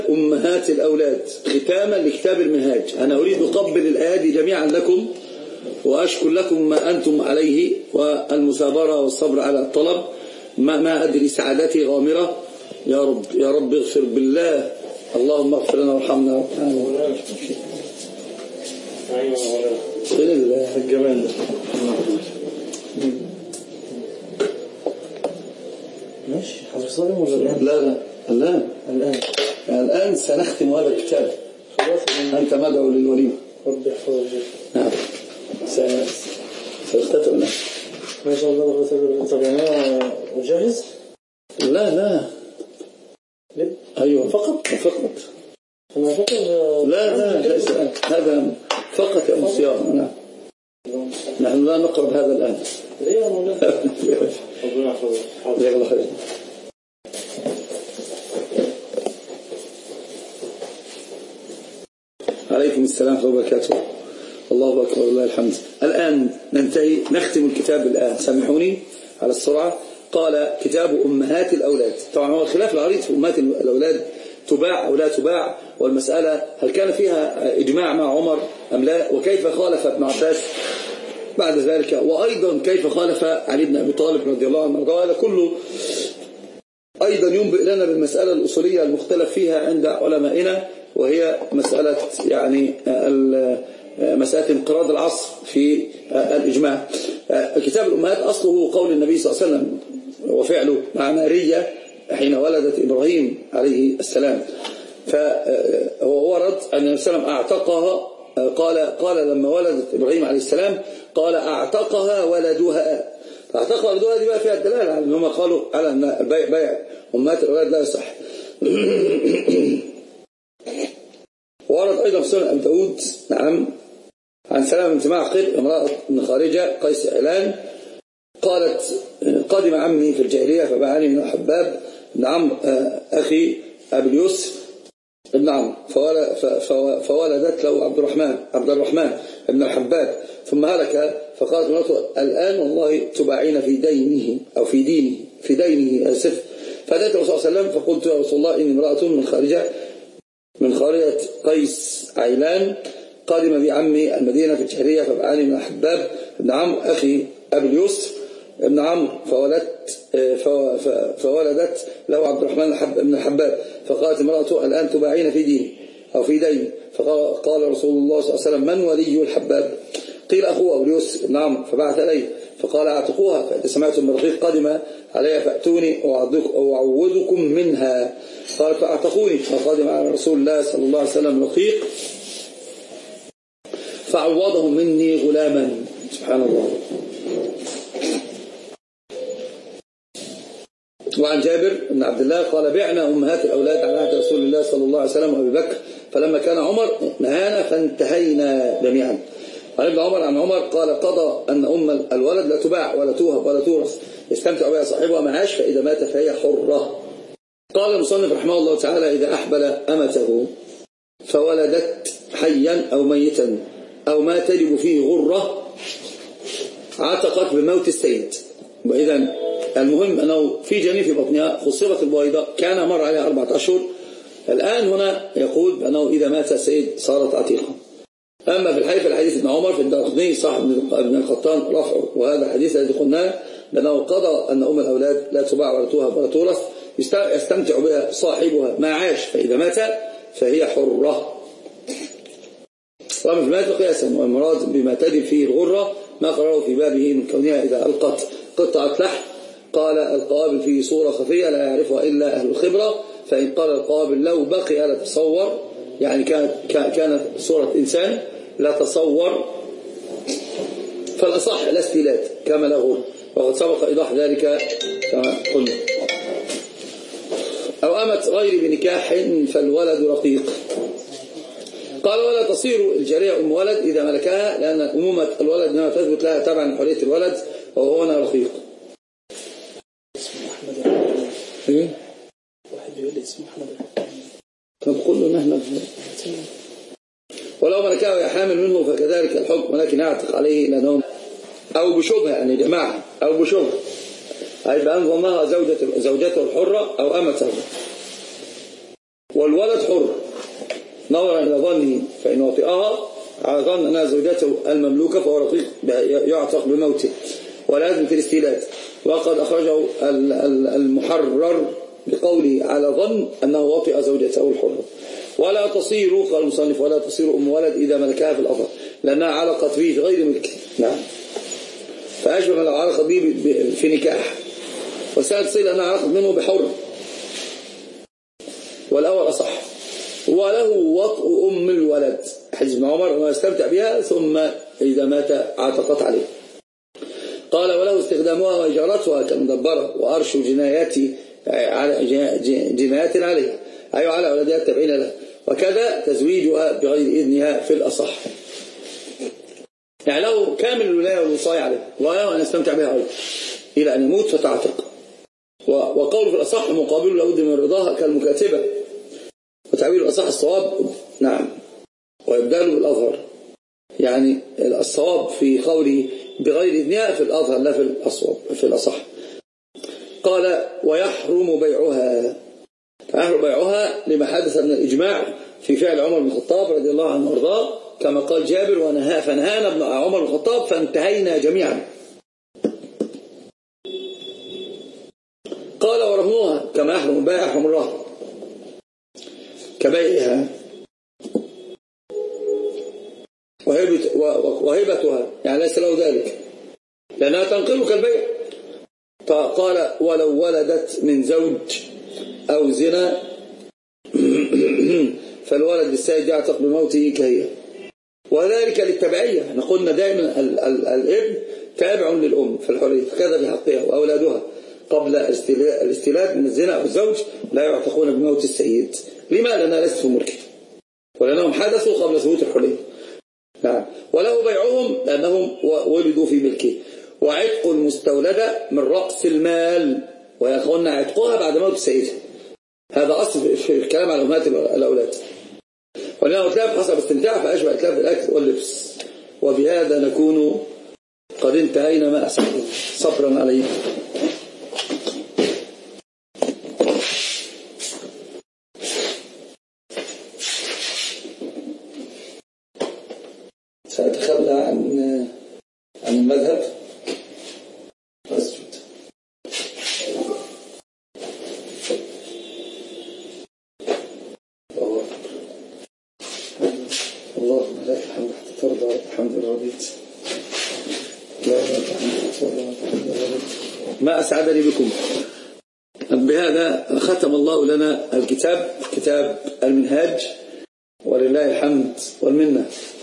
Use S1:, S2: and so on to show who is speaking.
S1: أمهات الأولاد ختاما لكتاب المنهاج. أنا أريد أقبل الآيات جميعا لكم وأشكر لكم ما أنتم عليه والمثابرة والصبر على الطلب. ما أدري سعادتي غامرة. يا رب يا رب اغفر بالله، اللهم اغفر لنا وارحمنا.
S2: ايوه الجمال ده. ماشي حضر صائم ولا الآن؟
S1: لا الآن سنختم هذا الكتاب. أنت مدعو للوليمة.
S2: رب يحفظك.
S1: نعم سنختتم الآن.
S2: ما شاء الله. طب يعني أنا مجهز؟
S1: لا أيوة فقط
S2: أنا فقط.
S1: لا ليس هذا فقط يا مصيام. نعم نحن لا نقرب هذا الآن.
S2: ليه يا مولانا؟ ربنا يحفظك.
S1: جزاك الله خير. عليكم السلام ورحمة الله وبركاته. الله أكبر والله الحمد. الآن ننتهي نختم الكتاب الآن. سامحوني على السرعة. قال كتاب أمهات الأولاد. طبعا هو الخلاف العريض في أمهات الأولاد تباع أو لا تباع، والمسألة هل كان فيها إجماع مع عمر أم لا، وكيف خالف ابن عباس بعد ذلك، وأيضا كيف خالف علي بن أبي طالب رضي الله عنه. هذا كله أيضا ينبئ لنا بالمسألة الأصولية المختلف فيها عند علمائنا، وهي مسألة يعني مسألة انقراض العصر في الإجماع. كتاب الأمهات أصله قول النبي صلى الله عليه وسلم وفعله مع ماريا حين ولدت إبراهيم عليه السلام. فهو ورد أن النبي صلى الله عليه وسلم أعتقها. قال لما ولدت إبراهيم عليه السلام قال أعتقها ولدها. فأعتقها ولدها دي بقى فيها الدلالة على أنهم قالوا على أن بيع أمهات الأولاد لا يصح. ورد أيضا في سنن أبي داود نعم عن سلامة بنت معقل امرأة من خارجة قيس علان قالت قدم عمي في الجاهلية فباعني من حباب بن عمرو أخي أبي اليسر بن عمرو فولدت له عبد الرحمن بن الحباب ثم هلك. فقالت امرأته الآن والله تباعين في دينه أو في دينه أسف. فأتيت الرسول صلى الله عليه وسلم فقلت يا رسول الله إني امرأة من خارجة قيس عيلان قادم بعمي المدينة في الجاهلية فبعاني من حباب بن عمرو أخي أبي اليسر بن عمرو فولدت له عبد الرحمن بن الحباب. فقالت امرأته الآن تباعين في ديني أو في دين. فقال رسول الله صلى الله عليه وسلم من ولي الحباب؟ قيل أخوه أبو اليسر بن عمرو. فبعث إليه فقال اعتقوها فإذا سمعتم بالرقيق قادم علي فأتوني أعوذكم منها. قال فاعتقوني. فقادم على رسول الله صلى الله عليه وسلم رقيق فعوضهم مني غلاما. سبحان الله. وعن جابر بن عبد الله قال بعنا أمهات الأولاد على عهد رسول الله صلى الله عليه وسلم وأبي بكر فلما كان عمر نهانا فانتهينا جميعا. عن ابن عمر عن عمر قال قضى أن أم الولد لا تباع ولا توهب ولا تورث يستمتع بها صاحبها معاش فإذا مات فهي حرة. قال المصنف رحمه الله تعالى إذا أحبل أمته فولدت حيا أو ميتا أو ما تجب فيه غرة عتقت بموت السيد. وإذا المهم أنه في جنين في بطنها خصبت البويضة كان مر عليها 4 أشهر. الآن هنا يقول بأنه إذا مات السيد صارت عتيقة. أما في الحديث ابن عمر في الدارقطني صاحب ابن القطان رفعه. وهذا الحديث الذي قلناه بأنه قضى أن أم الأولاد لا تباع ولا توهب ولا تورث يستمتع بها صاحبها ما عاش فإذا مات فهي حرة. ومن مات قياسا والمراد بما تجب فيه الغرة ما قرره في بابه من كونها إذا ألقت قطعة لحم قال القابل فيه صورة خفية لا يعرفها إلا أهل الخبرة. فإن قال القابل لو بقي لا تصور يعني كانت صورة إنسان لا تصور فالأصح الاستيلاد كما له غرة وقد سبق إيضاح ذلك كما قلنا. أو أمت غير بنكاح فالولد رقيق. قال ولا تصير الجارية أم ولد إذا ملكها لأن أمومة الولد إنما تثبت لها تبعا حرية الولد وهو هنا رقيق.
S2: اسمه أحمد
S1: إيه؟
S2: واحد بيقول لي اسمه أحمد
S1: طب قل له نحن ولو ملكها وهي حامل منه فكذلك الحكم ولكن يعتق عليه لأنه أو بشبهة يعني جماعة أو بشبهة هيبقى أنظمها زوجته الحرة أو أمته. والولد حر نظرا إلى ظنه، فإن وطئها على ظن أنها زوجته المملوكة فهو رقيق يعتق بموته ولازم في الاستيلاد. وقد أخرجه المحرر بقوله على ظن أنه وطئ زوجته الحرة. ولا تصير، قال المصنف، ولا تصير أم ولد إذا ملكها في الأثر لأنها علقت به في غير ملك. نعم، فأشبه لو علقت به في نكاح، وسأل تصير أنها علقت منه بحر، والأول أصح. وله وطء أم الولد حديث ابن عمر أنه يستمتع بها ثم إذا مات عتقت عليه. قال وله استخدامها وإجارتها كمدبرة وأرش جنايات عليها، أي على أولادها التابعين لها، وكذا تزويجها بغير إذنها في الأصح. يعني له كامل الولاية والوصاية عليها وله أن يستمتع بها أيضا إلى أن يموت فتعتق. وقول في الأصح مقابل لابد من رضاها كالمكاتبة، وتعبير الأصح الصواب. نعم، ويبدأ بالأظهر، يعني الصواب في قوله بغير إذنها في الأظهر لا في الأصوب في الأصح. قال ويحرم بيعها، فيحرم بيعها لما حدث من الإجماع في فعل عمر بن الخطاب رضي الله عنه وارضاه، كما قال جابر فنهانا ابن عمر بن الخطاب فانتهينا جميعا. قال ورهنوها كما يحرم البيع يحرم الرهن كبيعها، وهبتها يعني ليس له ذلك لأنها تنقل كالبيع. فقال ولو ولدت من زوج أو زنا فالولد للسيد يعتق بموته كهي، وذلك للتبعية. احنا قلنا دائما الابن تابع للأم في الحرية، فكذا بحقها وأولادها قبل الاستيلاد من الزنا أو الزوج لا يعتقون بموت السيد. لما؟ لأنها ليست في ملكه ولأنهم حدثوا قبل ثبوت الحرية. نعم، وله بيعهم لأنهم ولدوا في ملكه. وعتق المستولدة من رأس المال، ويقولنا عتقها بعد موت سيدها، هذا أصل في الكلام على أمهات الأولاد. ولأنه إتلاف حسب استمتاع فأشبه إتلاف الأكل واللبس. وبهذا نكون قد انتهينا ما أسعد، صبرا عليه. سأتخلى عن المذهب وأسجد. اللهم لك الحمد حتى ترضى، الحمد لله رضيت. ما أسعدني بكم. بهذا ختم الله لنا الكتاب، كتاب المنهاج، ولله الحمد والمنة.